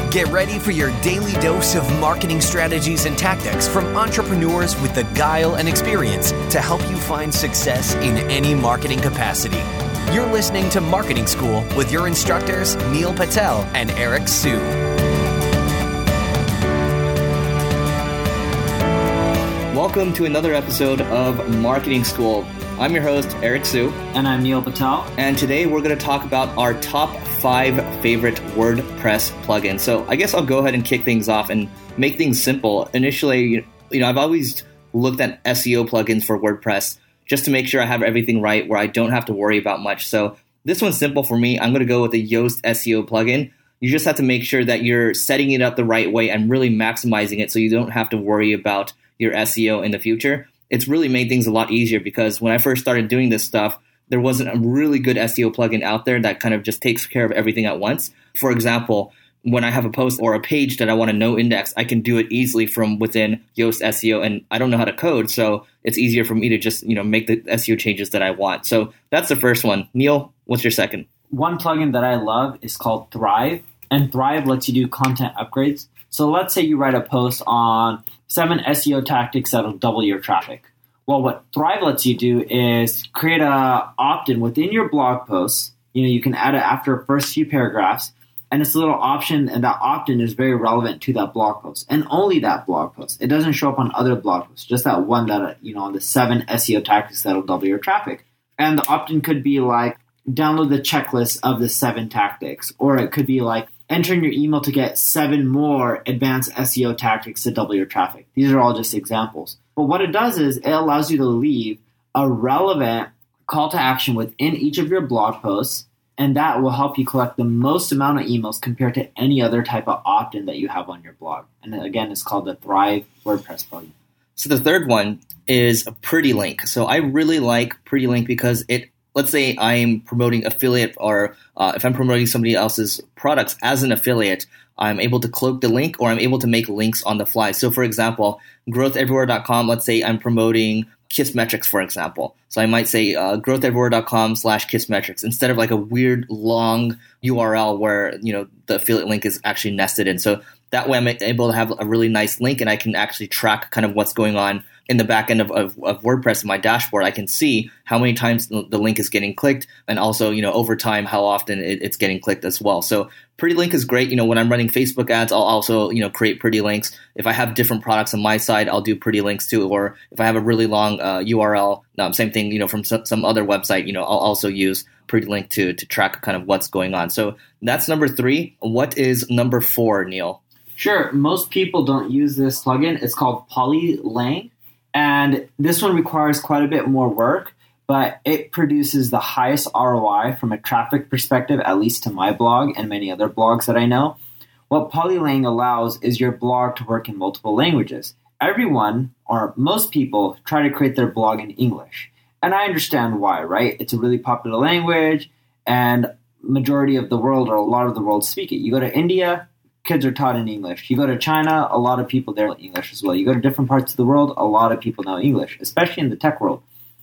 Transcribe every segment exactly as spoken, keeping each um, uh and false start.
Get ready for your daily dose of marketing strategies and tactics from entrepreneurs with the guile and experience to help you find success in any marketing capacity. You're listening to Marketing School with your instructors, Neil Patel and Eric Siu. Welcome to another episode of Marketing School. I'm your host, Eric Siu. And I'm Neil Patel. And today we're going to talk about our top five favorite WordPress plugins. So I guess I'll go ahead and kick things off and make things simple. Initially, you know, I've always looked at S E O plugins for WordPress just to make sure I have everything right where I don't have to worry about much. So this one's simple for me. I'm going to go with the Yoast S E O plugin. You just have to make sure that you're setting it up the right way and really maximizing it so you don't have to worry about your S E O in the future. It's really made things a lot easier because when I first started doing this stuff, there wasn't a really good S E O plugin out there that kind of just takes care of everything at once. For example, when I have a post or a page that I want to no index, I can do it easily from within Yoast S E O, and I don't know how to code, so it's easier for me to just, you know, make the S E O changes that I want. So that's the first one. Neil, what's your second? One plugin that I love is called Thrive, and Thrive lets you do content upgrades. So let's say you write a post on seven S E O tactics that'll double your traffic. Well, what Thrive lets you do is create a opt-in within your blog posts. You know, you can add it after the first few paragraphs, and it's a little option, and that opt-in is very relevant to that blog post, and only that blog post. It doesn't show up on other blog posts, just that one that, you know, on the seven S E O tactics that'll double your traffic. And the opt-in could be like, download the checklist of the seven tactics, or it could be like, enter in your email to get seven more advanced S E O tactics to double your traffic. These are all just examples. But what it does is it allows you to leave a relevant call to action within each of your blog posts, and that will help you collect the most amount of emails compared to any other type of opt-in that you have on your blog. And again, it's called the Thrive WordPress plugin. So the third one is a PrettyLink. So I really like PrettyLink because it, let's say I'm promoting affiliate, or uh, if I'm promoting somebody else's products as an affiliate, I'm able to cloak the link, or I'm able to make links on the fly. So for example, growth everywhere dot com, let's say I'm promoting Kissmetrics, for example. So I might say uh, growth everywhere dot com slash Kissmetrics instead of like a weird long U R L where, you know, the affiliate link is actually nested in. So that way I'm able to have a really nice link, and I can actually track kind of what's going on in the back end of, of, of WordPress in my dashboard. I can see how many times the, the link is getting clicked, and also, you know, over time, how often it, it's getting clicked as well. So PrettyLink is great. You know, when I'm running Facebook ads, I'll also, you know, create PrettyLinks. If I have different products on my side, I'll do PrettyLinks too. Or if I have a really long uh, U R L, um, same thing, you know, from some, some other website, you know, I'll also use PrettyLink to, to track kind of what's going on. So that's number three. What is number four, Neil? Sure. Most people don't use this plugin. It's called PolyLang. And this one requires quite a bit more work, but it produces the highest R O I from a traffic perspective, at least to my blog and many other blogs that I know. What PolyLang allows is your blog to work in multiple languages. Everyone, or most people, try to create their blog in English. And I understand why, right? It's a really popular language, and majority of the world, or a lot of the world, speak it. You go to India, kids are taught in English. You go to China, a lot of people there know English as well. You go to different parts of the world, a lot of people know English, especially in the tech world.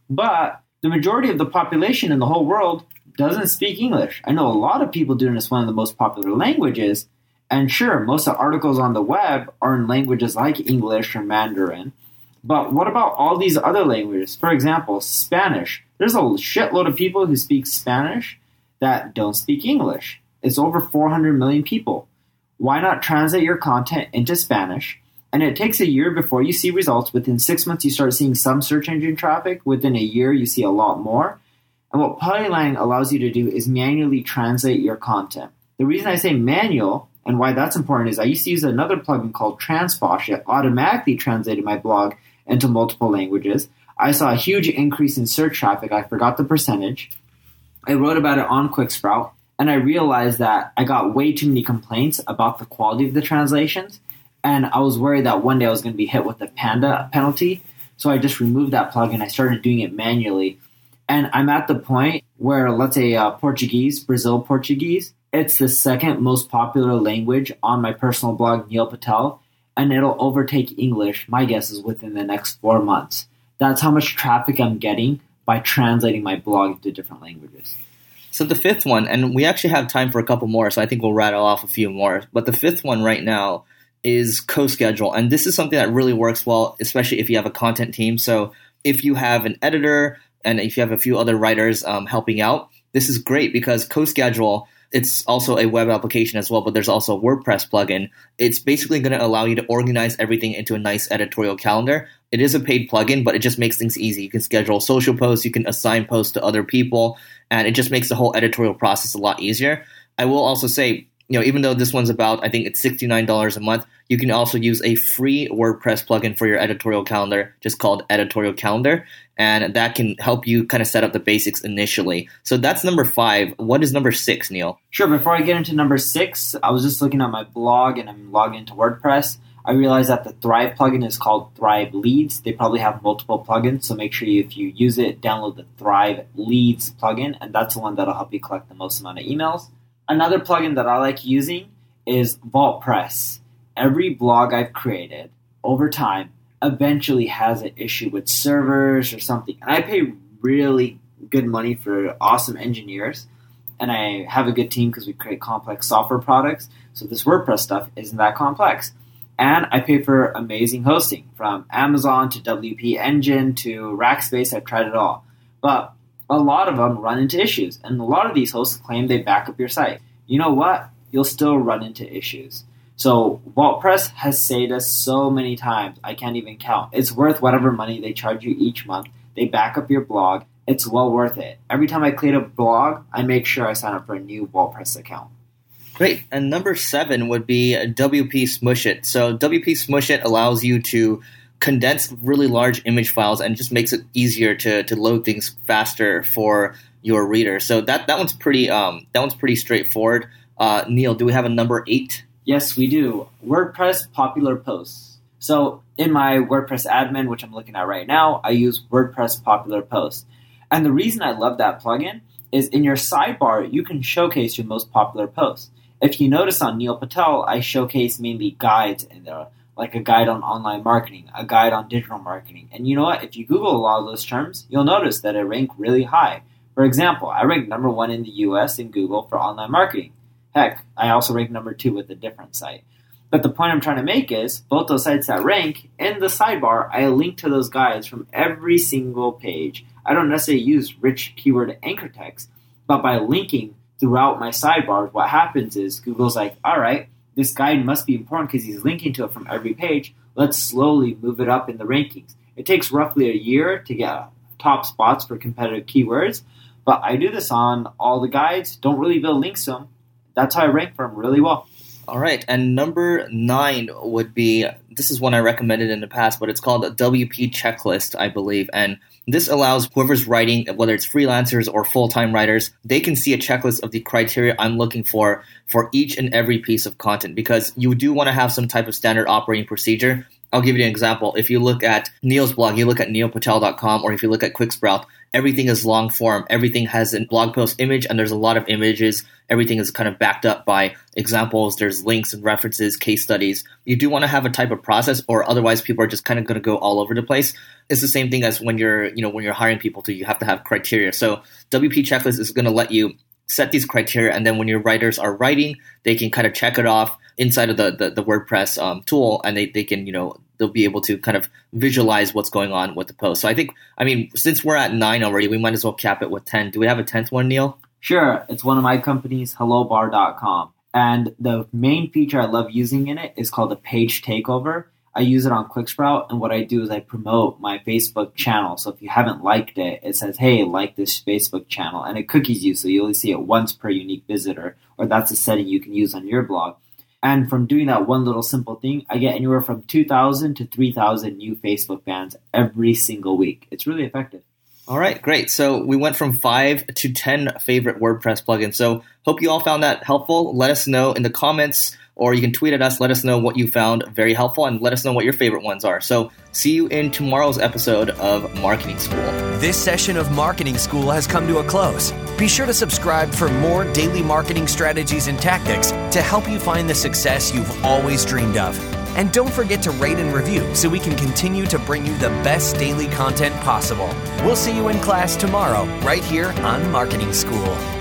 But the majority of the population in the whole world doesn't speak English. I know a lot of people doing this one of the most popular languages. And sure, most of the articles on the web are in languages like English or Mandarin. But what about all these other languages? For example, Spanish. There's a shitload of people who speak Spanish that don't speak English. It's over four hundred million people. Why not translate your content into Spanish? And it takes a year before you see results. Within six months, you start seeing some search engine traffic. Within a year, you see a lot more. And what PolyLang allows you to do is manually translate your content. The reason I say manual and why that's important is I used to use another plugin called Transposh. It automatically translated my blog into multiple languages. I saw a huge increase in search traffic. I forgot the percentage. I wrote about it on QuickSprout. And I realized that I got way too many complaints about the quality of the translations. And I was worried that one day I was going to be hit with a Panda penalty. So I just removed that plugin. I started doing it manually. And I'm at the point where, let's say, uh, Portuguese, Brazil Portuguese, it's the second most popular language on my personal blog, Neil Patel. And it'll overtake English, my guess is within the next four months. That's how much traffic I'm getting by translating my blog into different languages. So the fifth one, and we actually have time for a couple more, so I think we'll rattle off a few more. But the fifth one right now is CoSchedule. And this is something that really works well, especially if you have a content team. So if you have an editor and if you have a few other writers um, helping out, this is great because CoSchedule, it's also a web application as well, but there's also a WordPress plugin. It's basically going to allow you to organize everything into a nice editorial calendar. It is a paid plugin, but it just makes things easy. You can schedule social posts, you can assign posts to other people, and it just makes the whole editorial process a lot easier. I will also say, you know, even though this one's about, I think it's sixty-nine dollars a month, you can also use a free WordPress plugin for your editorial calendar, just called Editorial Calendar, and that can help you kind of set up the basics initially. So that's number five. What is number six, Neil? Sure. Before I get into number six, I was just looking at my blog and I'm logging into WordPress. I realized that the Thrive plugin is called Thrive Leads. They probably have multiple plugins, so make sure you, if you use it, download the Thrive Leads plugin, and that's the one that'll help you collect the most amount of emails. Another plugin that I like using is VaultPress. Every blog I've created over time eventually has an issue with servers or something. And I pay really good money for awesome engineers. And I have a good team because we create complex software products. So this WordPress stuff isn't that complex. And I pay for amazing hosting from Amazon to W P Engine to Rackspace. I've tried it all. But a lot of them run into issues, and a lot of these hosts claim they back up your site. You know what? You'll still run into issues. So VaultPress has saved us so many times, I can't even count. It's worth whatever money they charge you each month. They back up your blog. It's well worth it. Every time I create a blog, I make sure I sign up for a new VaultPress account. Great. And number seven would be W P Smushit. So W P Smushit allows you to condense really large image files and just makes it easier to to load things faster for your reader. So that that one's pretty um that one's pretty straightforward. Uh, Neil, do we have a number eight? Yes, we do. WordPress popular posts. So in my WordPress admin, which I'm looking at right now, I use WordPress popular posts. And the reason I love that plugin is in your sidebar, you can showcase your most popular posts. If you notice on Neil Patel, I showcase mainly guides in there, like a guide on online marketing, a guide on digital marketing. And you know what? If you Google a lot of those terms, you'll notice that I rank really high. For example, I rank number one in the U S in Google for online marketing. Heck, I also rank number two with a different site. But the point I'm trying to make is, both those sites that rank, in the sidebar, I link to those guides from every single page. I don't necessarily use rich keyword anchor text, but by linking throughout my sidebars, what happens is Google's like, all right, this guide must be important because he's linking to it from every page. Let's slowly move it up in the rankings. It takes roughly a year to get top spots for competitive keywords, but I do this on all the guides, don't really build links to them. That's how I rank for them really well. All right, and number nine would be, this is one I recommended in the past, but it's called a W P Checklist, I believe, and this allows whoever's writing, whether it's freelancers or full-time writers, they can see a checklist of the criteria I'm looking for for each and every piece of content, because you do want to have some type of standard operating procedure. I'll give you an example. If you look at Neil's blog, you look at neil patel dot com, or if you look at Quicksprout, everything is long form. Everything has a blog post image, and there's a lot of images. Everything is kind of backed up by examples. There's links and references, case studies. You do want to have a type of process, or otherwise people are just kind of going to go all over the place. It's the same thing as when you're, you know, when you're hiring people too. You have to have criteria. So W P Checklist is going to let you set these criteria, and then when your writers are writing, they can kind of check it off inside of the the, the WordPress um, tool, and they, they can, you know, they'll be able to kind of visualize what's going on with the post. So I think, I mean, since we're at nine already, we might as well cap it with ten. Do we have a tenth one, Neil? Sure. It's one of my companies, hello bar dot com. And the main feature I love using in it is called a page takeover. I use it on Quicksprout, and what I do is I promote my Facebook channel. So if you haven't liked it, it says, hey, like this Facebook channel, and it cookies you, so you only see it once per unique visitor, or that's a setting you can use on your blog. And from doing that one little simple thing, I get anywhere from two thousand to three thousand new Facebook fans every single week. It's really effective. All right, great. So we went from five to ten favorite WordPress plugins. So hope you all found that helpful. Let us know in the comments, or you can tweet at us. Let us know what you found very helpful, and let us know what your favorite ones are. So see you in tomorrow's episode of Marketing School. This session of Marketing School has come to a close. Be sure to subscribe for more daily marketing strategies and tactics to help you find the success you've always dreamed of. And don't forget to rate and review so we can continue to bring you the best daily content possible. We'll see you in class tomorrow, right here on Marketing School.